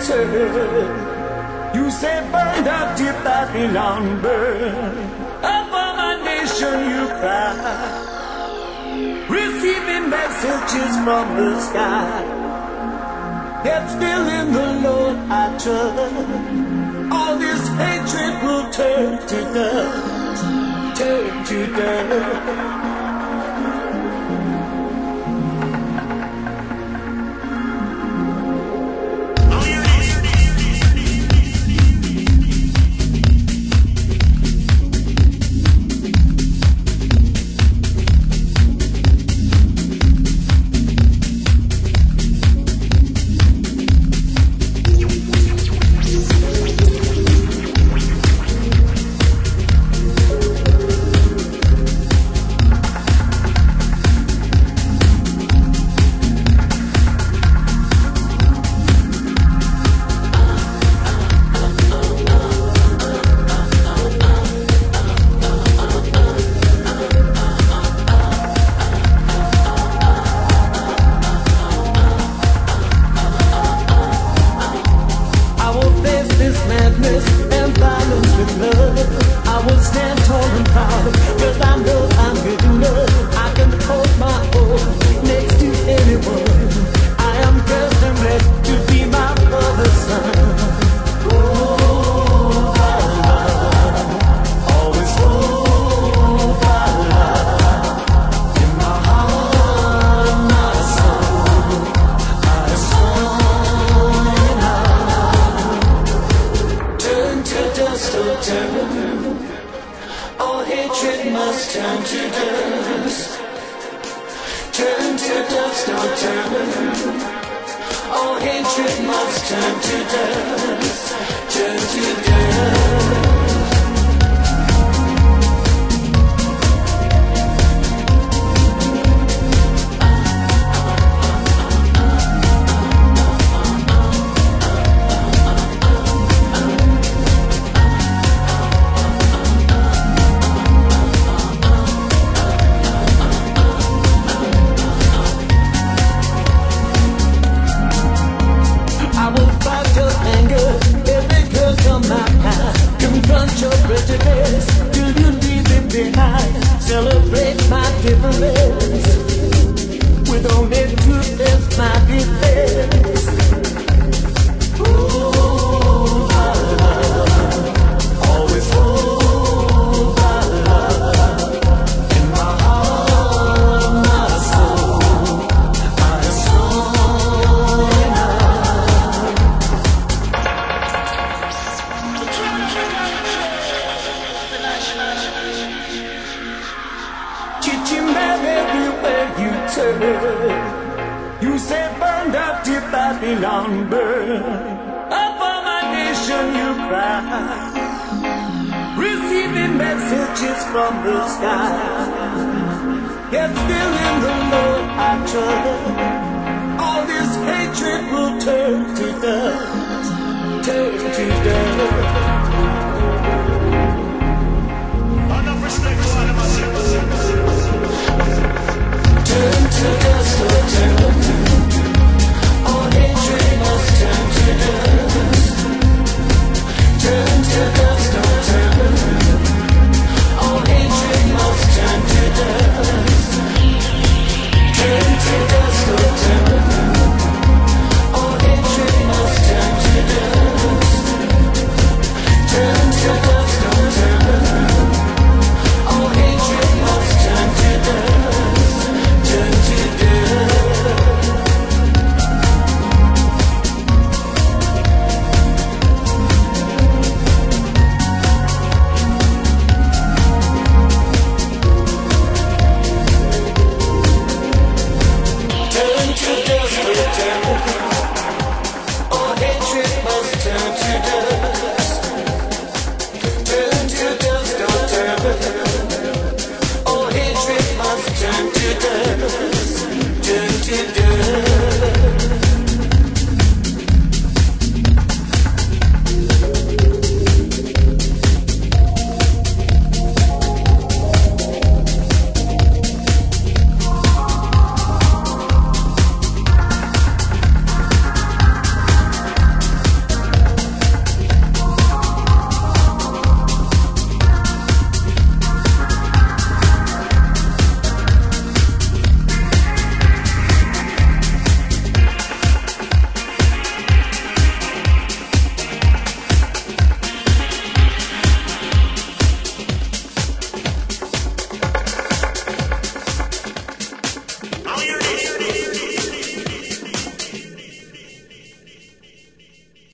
turn. You say burn up to Babylon, burn. Upon my nation you cry, receiving messages from the sky. Yet still in the Lord I trust. All this hatred will turn to dust, turn to dust. All hatred must turn to dust. Turn to dust, oh turn. All hatred must turn to dust. Turn to dust. Till you leave it behind. Celebrate my difference. With only truth as my defense. Oh, my love. Always hold my love. In my heart, my soul, I am strong enough. Everywhere you turn, you say burn up to Babylon, burn. Upon my nation you cry, receiving messages from the sky. Yet still in the Lord I trust. All this hatred will turn to dust, turn to dust.